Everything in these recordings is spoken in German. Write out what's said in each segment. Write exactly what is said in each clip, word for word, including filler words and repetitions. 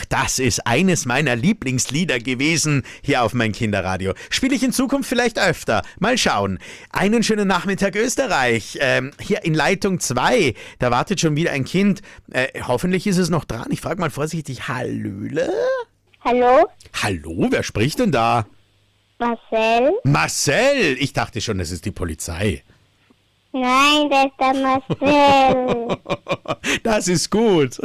das ist eines meiner Lieblingslieder gewesen hier auf mein Kinderradio. Spiele ich in Zukunft vielleicht öfter. Mal schauen. Einen schönen Nachmittag Österreich. Ähm, hier in Leitung zwei, da wartet schon wieder ein Kind. Äh, hoffentlich ist es noch dran. Ich frage mal vorsichtig. Hallöle? Hallo? Hallo, wer spricht denn da? Marcel? Marcel! Ich dachte schon, das ist die Polizei. Nein, das ist der Marcel. Das ist gut.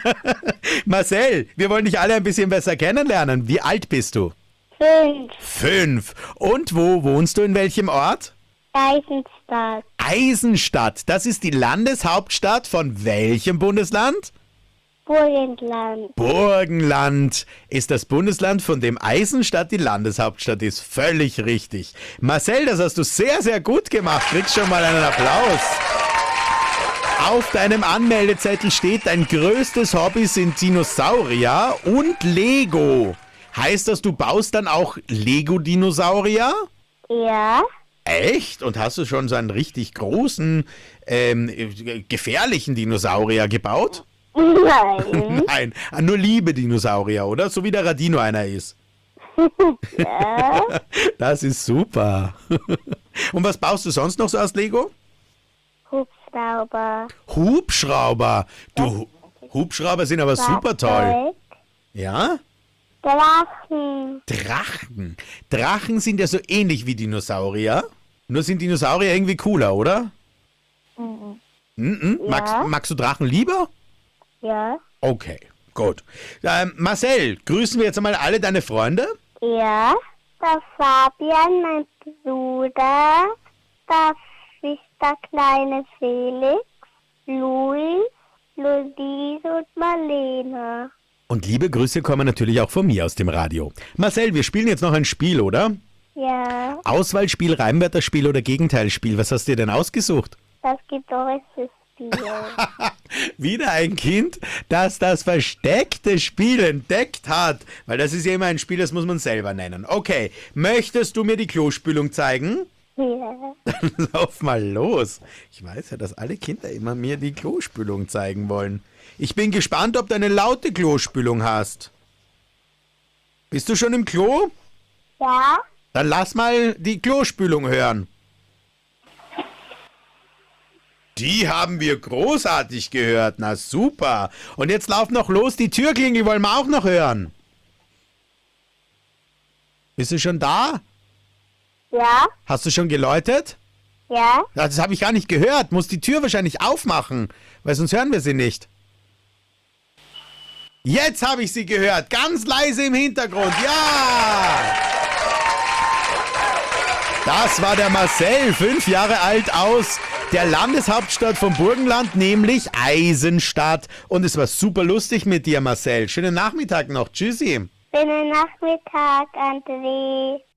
Marcel, wir wollen dich alle ein bisschen besser kennenlernen. Wie alt bist du? Fünf. Fünf. Und wo wohnst du, in welchem Ort? Eisenstadt. Eisenstadt. Das ist die Landeshauptstadt von welchem Bundesland? Burgenland. Burgenland ist das Bundesland, von dem Eisenstadt die Landeshauptstadt ist. Völlig richtig. Marcel, das hast du sehr, sehr gut gemacht. Kriegst schon mal einen Applaus. Auf deinem Anmeldezettel steht, dein größtes Hobby sind Dinosaurier und Lego. Heißt das, du baust dann auch Lego-Dinosaurier? Ja. Echt? Und hast du schon so einen richtig großen, ähm, gefährlichen Dinosaurier gebaut? Nein. Nein, nur liebe Dinosaurier, oder? So wie der Radino einer ist. Ja. Das ist super. Und was baust du sonst noch so aus Lego? Hubschrauber. Hubschrauber. Du, Hubschrauber sind aber super toll. Fahrzeug. Ja? Drachen. Drachen. Drachen sind ja so ähnlich wie Dinosaurier. Nur sind Dinosaurier irgendwie cooler, oder? Mhm. Mhm. Ja. Magst, magst du Drachen lieber? Ja. Okay, gut. Ähm, Marcel, grüßen wir jetzt einmal alle deine Freunde? Ja. Der Fabian, mein Bruder. Das ist der kleine Felix. Luis, Luise und Marlene. Und liebe Grüße kommen natürlich auch von mir aus dem Radio. Marcel, wir spielen jetzt noch ein Spiel, oder? Ja. Auswahlspiel, Reimwörterspiel oder Gegenteilspiel. Was hast du dir denn ausgesucht? Das Gitarriste Spiel. Wieder ein Kind, das das versteckte Spiel entdeckt hat. Weil das ist ja immer ein Spiel, das muss man selber nennen. Okay, möchtest du mir die Klospülung zeigen? Ja. Dann lauf mal los. Ich weiß ja, dass alle Kinder immer mir die Klospülung zeigen wollen. Ich bin gespannt, ob du eine laute Klospülung hast. Bist du schon im Klo? Ja. Dann lass mal die Klospülung hören. Die haben wir großartig gehört. Na super. Und jetzt lauf noch los. Die Türklingel wollen wir auch noch hören. Bist du schon da? Ja. Hast du schon geläutet? Ja. Ja, das habe ich gar nicht gehört. Muss die Tür wahrscheinlich aufmachen, weil sonst hören wir sie nicht. Jetzt habe ich sie gehört. Ganz leise im Hintergrund. Ja! Das war der Marcel, fünf Jahre alt, aus der Landeshauptstadt von Burgenland, nämlich Eisenstadt. Und es war super lustig mit dir, Marcel. Schönen Nachmittag noch. Tschüssi. Schönen Nachmittag, André.